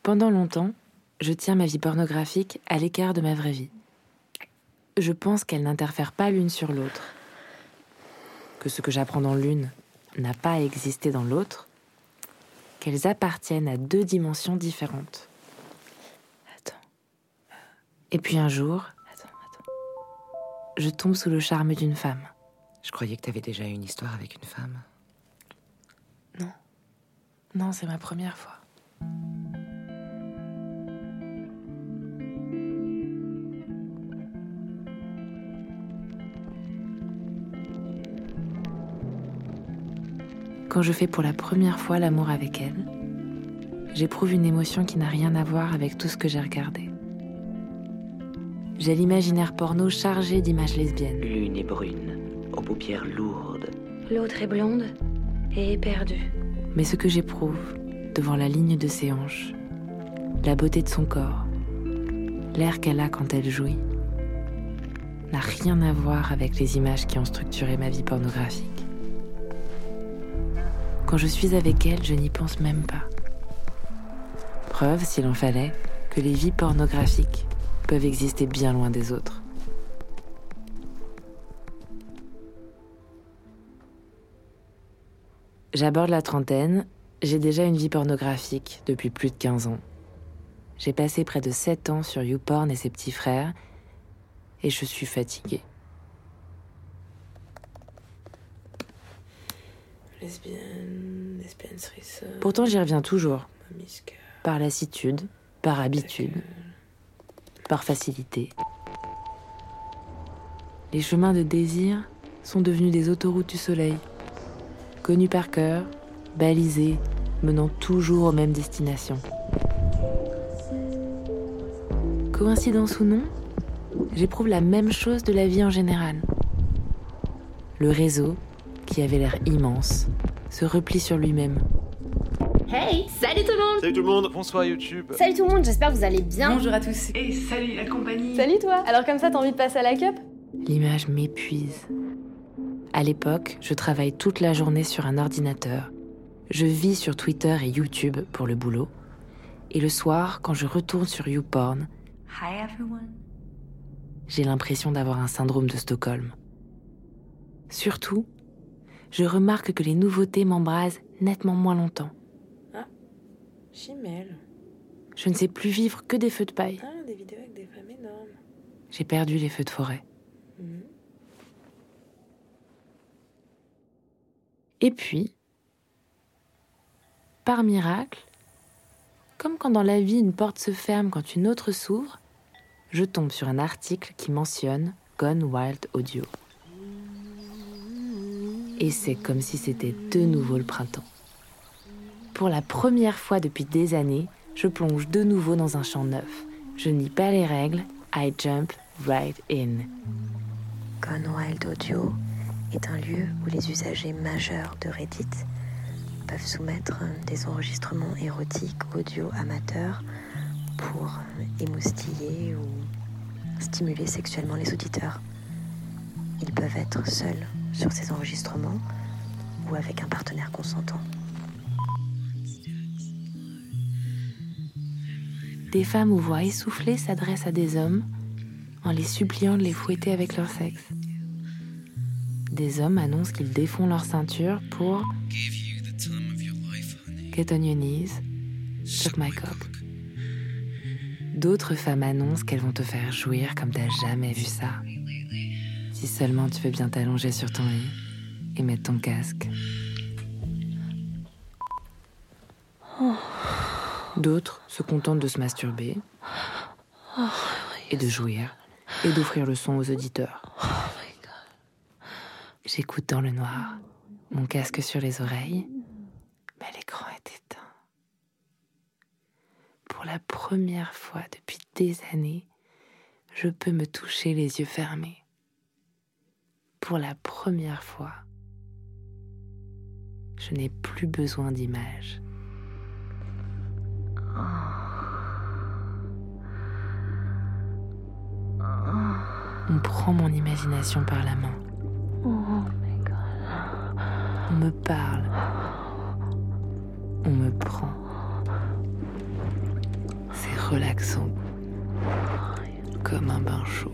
Pendant longtemps, je tiens ma vie pornographique à l'écart de ma vraie vie. Je pense qu'elles n'interfèrent pas l'une sur l'autre, que ce que j'apprends dans l'une n'a pas à exister dans l'autre, qu'elles appartiennent à 2 dimensions différentes. Attends. Et puis un jour, je tombe sous le charme d'une femme. Je croyais que t'avais déjà eu une histoire avec une femme. Non, c'est ma première fois. Quand je fais pour la première fois l'amour avec elle, j'éprouve une émotion qui n'a rien à voir avec tout ce que j'ai regardé. J'ai l'imaginaire porno chargé d'images lesbiennes. L'une est brune, aux paupières lourdes. L'autre est blonde et éperdue. Mais ce que j'éprouve devant la ligne de ses hanches, la beauté de son corps, l'air qu'elle a quand elle jouit, n'a rien à voir avec les images qui ont structuré ma vie pornographique. Quand je suis avec elle, je n'y pense même pas. Preuve, s'il en fallait, que les vies pornographiques peuvent exister bien loin des autres. J'aborde la trentaine, j'ai déjà une vie pornographique depuis plus de 15 ans. J'ai passé près de 7 ans sur YouPorn et ses petits frères, et je suis fatiguée. Lesbienne threesome. Pourtant, j'y reviens toujours. Mamisca. Par lassitude, par habitude, par facilité. Les chemins de désir sont devenus des autoroutes du soleil, connus par cœur, balisés, menant toujours aux mêmes destinations. Coïncidence ou non, j'éprouve la même chose de la vie en général. Le réseau, qui avait l'air immense, se replie sur lui-même. Hey, salut tout le monde! Salut tout le monde, bonsoir YouTube. Salut tout le monde, j'espère que vous allez bien. Bonjour à tous. Et salut la compagnie. Salut toi. Alors comme ça, t'as envie de passer à la cup? L'image m'épuise. À l'époque, je travaille toute la journée sur un ordinateur. Je vis sur Twitter et YouTube pour le boulot. Et le soir, quand je retourne sur YouPorn, Hi everyone. j'ai l'impression d'avoir un syndrome de Stockholm. Surtout, je remarque que les nouveautés m'embrasent nettement moins longtemps. Chimelle. Je ne sais plus vivre que des feux de paille. Ah, des vidéos avec des femmes énormes. J'ai perdu les feux de forêt. Et puis, par miracle, comme quand dans la vie une porte se ferme quand une autre s'ouvre, je tombe sur un article qui mentionne Gone Wild Audio. Et c'est comme si c'était de nouveau le printemps. Pour la première fois depuis des années, je plonge de nouveau dans un champ neuf. Je ne lis pas les règles, I jump right in. Gone Wild Audio est un lieu où les usagers majeurs de Reddit peuvent soumettre des enregistrements érotiques audio amateurs pour émoustiller ou stimuler sexuellement les auditeurs. Ils peuvent être seuls sur ces enregistrements ou avec un partenaire consentant. Des femmes aux voix essoufflées s'adressent à des hommes en les suppliant de les fouetter avec leur sexe. Des hommes annoncent qu'ils défont leur ceinture pour get on your knees, suck my cock. D'autres femmes annoncent qu'elles vont te faire jouir comme t'as jamais vu ça. Si seulement tu veux bien t'allonger sur ton lit et mettre ton casque. D'autres se contentent de se masturber et de jouir et d'offrir le son aux auditeurs. J'écoute dans le noir, mon casque sur les oreilles, mais l'écran est éteint. Pour la première fois depuis des années, je peux me toucher les yeux fermés. Pour la première fois, je n'ai plus besoin d'images. On prend mon imagination par la main. On me parle. On me prend. relaxant, comme un bain chaud.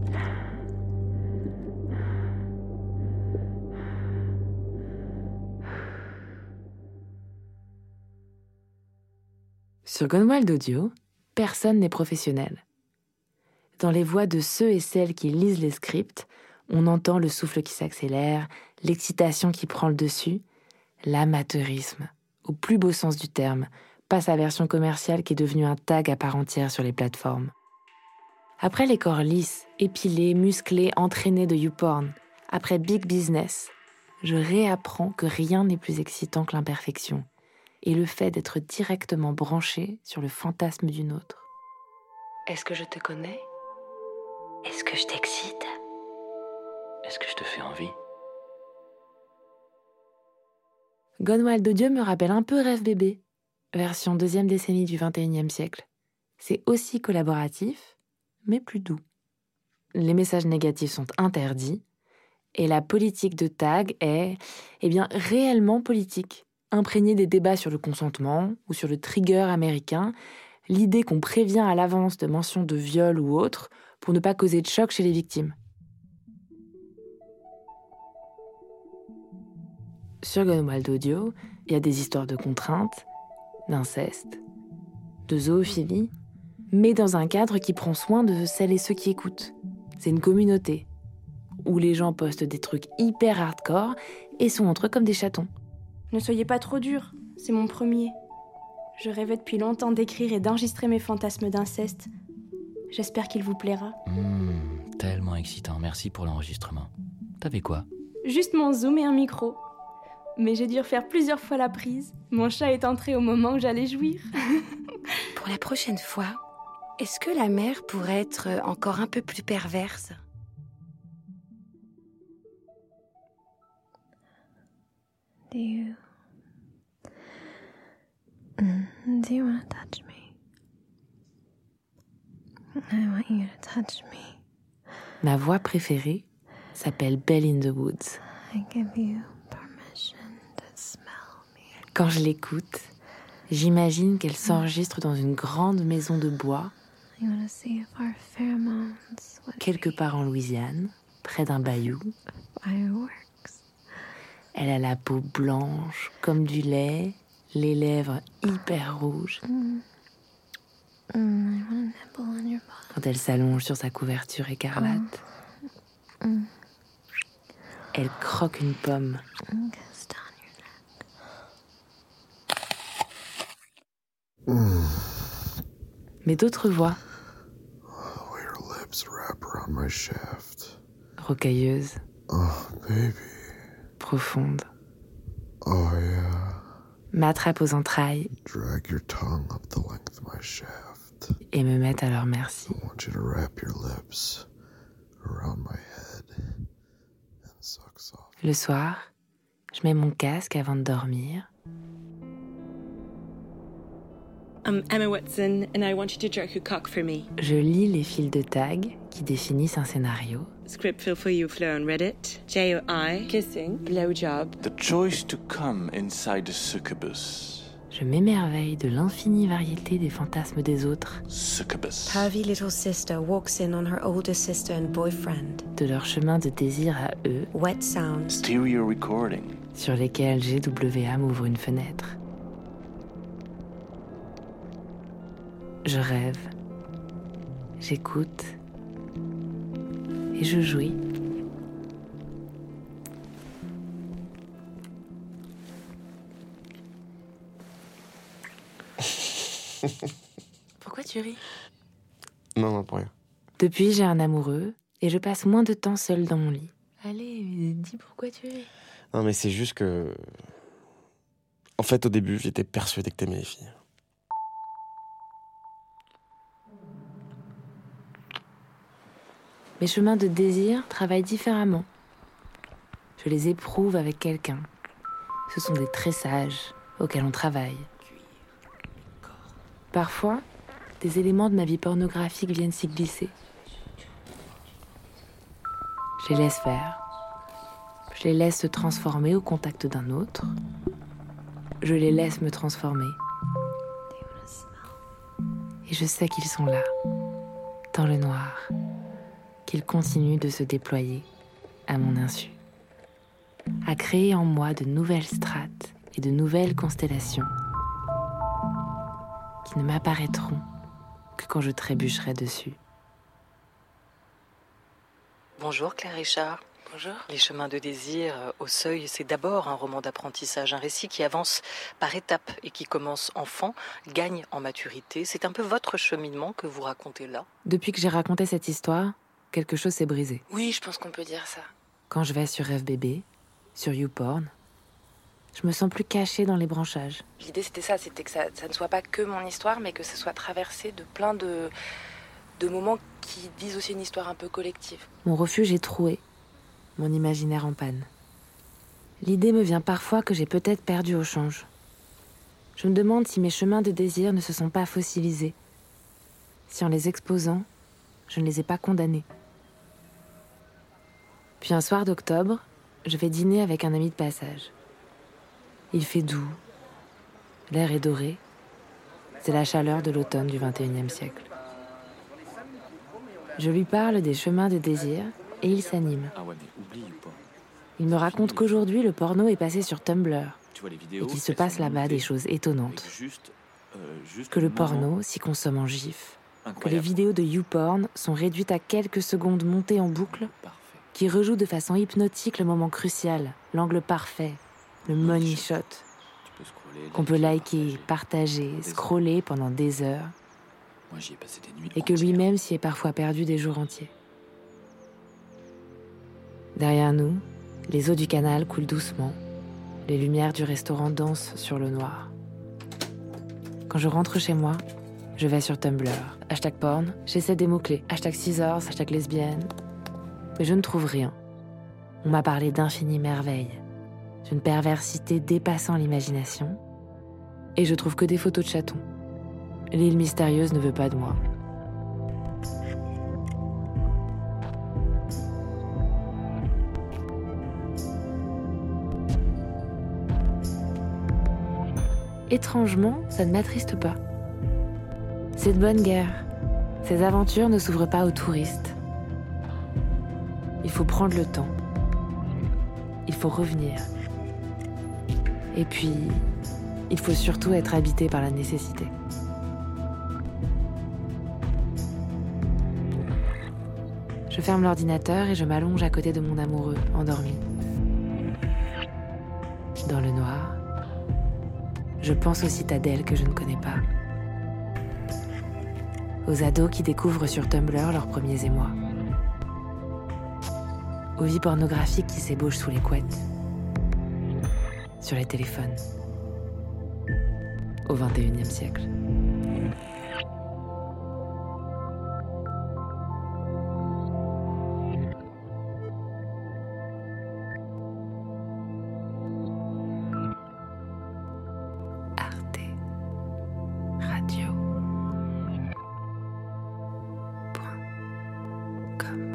Sur Gone Wild Audio, personne n'est professionnel. Dans les voix de ceux et celles qui lisent les scripts, on entend le souffle qui s'accélère, l'excitation qui prend le dessus, l'amateurisme, au plus beau sens du terme, pas sa version commerciale qui est devenue un tag à part entière sur les plateformes. Après les corps lisses, épilés, musclés, entraînés de YouPorn, après Big Business, je réapprends que rien n'est plus excitant que l'imperfection et le fait d'être directement branché sur le fantasme d'une autre. Est-ce que je te connais? Est-ce que je t'excite? Est-ce que je te fais envie? Gone Wild Audio me rappelle un peu Rêve Bébé, version deuxième décennie du XXIe siècle. C'est aussi collaboratif, mais plus doux. Les messages négatifs sont interdits, et la politique de tag est, réellement politique, imprégnée des débats sur le consentement ou sur le trigger américain, l'idée qu'on prévient à l'avance de mentions de viol ou autre pour ne pas causer de choc chez les victimes. Sur Gone Wild Audio, il y a des histoires de contraintes, d'inceste, de zoophilie, mais dans un cadre qui prend soin de celles et ceux qui écoutent. C'est une communauté, où les gens postent des trucs hyper hardcore et sont entre eux comme des chatons. Ne soyez pas trop dur, c'est mon premier. Je rêvais depuis longtemps d'écrire et d'enregistrer mes fantasmes d'inceste. J'espère qu'il vous plaira. Tellement excitant, merci pour l'enregistrement. T'avais quoi? Juste mon zoom et un micro. Mais j'ai dû refaire plusieurs fois la prise. Mon chat est entré au moment où j'allais jouir. Pour la prochaine fois, est-ce que la mère pourrait être encore un peu plus perverse? Do you want to touch me? I want you to touch me. Ma voix préférée s'appelle Belle in the Woods. I give you permission to smell me. Quand je l'écoute, j'imagine qu'elle s'enregistre dans une grande maison de bois, I want to see if our pheromones would quelque part en Louisiane, près d'un bayou. fireworks. Elle a la peau blanche comme du lait, les lèvres hyper rouges. I want to nibble on your body. Quand elle s'allonge sur sa couverture écarlate, elle croque une pomme. Kiss down your neck. Mais d'autres voix, Your lips wrap around my shaft. rocailleuses, Oh, baby. profondes, Oh, yeah. m'attrapent aux entrailles Drag your tongue up the length of my shaft. et me mettent à leur merci. I want you to wrap your lips around my head and suck soft. Le soir, je mets mon casque avant de dormir. I'm Emma Watson and I want you to jerk your cock for me. Je lis les fils de tag qui définissent un scénario. Script fill for you, Fleur on Reddit. J-O-I, kissing, blowjob. The choice to come inside the succubus. Je m'émerveille de l'infinie variété des fantasmes des autres, Succubus. Pervy little sister walks in on her older sister and boyfriend. de leur chemin de désir à eux, Wet sounds. Stereo recording. sur lesquels GWA m'ouvre une fenêtre. Je rêve, j'écoute et je jouis. Pourquoi tu ris? Non, pour rien. Depuis, j'ai un amoureux et je passe moins de temps seule dans mon lit. Allez, dis pourquoi tu ris. Non, mais c'est juste que... En fait, au début, j'étais persuadé que t'aimais les filles. Mes chemins de désir travaillent différemment. Je les éprouve avec quelqu'un. Ce sont des tressages auxquels on travaille. Parfois, des éléments de ma vie pornographique viennent s'y glisser. Je les laisse faire. Je les laisse se transformer au contact d'un autre. Je les laisse me transformer. Et je sais qu'ils sont là, dans le noir, qu'ils continuent de se déployer à mon insu, à créer en moi de nouvelles strates et de nouvelles constellations qui ne m'apparaîtront que quand je trébucherai dessus. Bonjour Claire Richard. Bonjour. Les chemins de désir au seuil, c'est d'abord un roman d'apprentissage, un récit qui avance par étapes et qui commence enfant, gagne en maturité. C'est un peu votre cheminement que vous racontez là. Depuis que j'ai raconté cette histoire, quelque chose s'est brisé. Oui, je pense qu'on peut dire ça. Quand je vais sur FBB, sur YouPorn, je me sens plus cachée dans les branchages. L'idée c'était ça, c'était que ça ne soit pas que mon histoire, mais que ce soit traversé de plein de moments qui disent aussi une histoire un peu collective. Mon refuge est troué, mon imaginaire en panne. L'idée me vient parfois que j'ai peut-être perdu au change. Je me demande si mes chemins de désir ne se sont pas fossilisés, si en les exposant, je ne les ai pas condamnés. Puis un soir d'octobre, je vais dîner avec un ami de passage. Il fait doux, l'air est doré, c'est la chaleur de l'automne du XXIe siècle. Je lui parle des chemins de désir et il s'anime. Il me raconte qu'aujourd'hui le porno est passé sur Tumblr et qu'il se passe là-bas des choses étonnantes. Que le porno s'y consomme en gif, que les vidéos de YouPorn sont réduites à quelques secondes montées en boucle, qui rejouent de façon hypnotique le moment crucial, l'angle parfait, le money shot, qu'on peut liker, partager, scroller pendant des heures, et que lui-même s'y est parfois perdu des jours entiers. Derrière nous, les eaux du canal coulent doucement, les lumières du restaurant dansent sur le noir. Quand je rentre chez moi, je vais sur Tumblr, #porn, j'essaie des mots-clés, #scissors, #lesbienne, mais je ne trouve rien. On m'a parlé d'infinies merveilles, d'une perversité dépassant l'imagination, et je trouve que des photos de chatons. L'île mystérieuse ne veut pas de moi. Étrangement, ça ne m'attriste pas. C'est de bonne guerre. Ces aventures ne s'ouvrent pas aux touristes. Il faut prendre le temps. Il faut revenir. Et puis, il faut surtout être habité par la nécessité. Je ferme l'ordinateur et je m'allonge à côté de mon amoureux, endormi. Dans le noir, je pense aux citadelles que je ne connais pas. Aux ados qui découvrent sur Tumblr leurs premiers émois. Aux vies pornographiques qui s'ébauchent sous les couettes. Sur les téléphones. Au XXIe siècle. Radio.com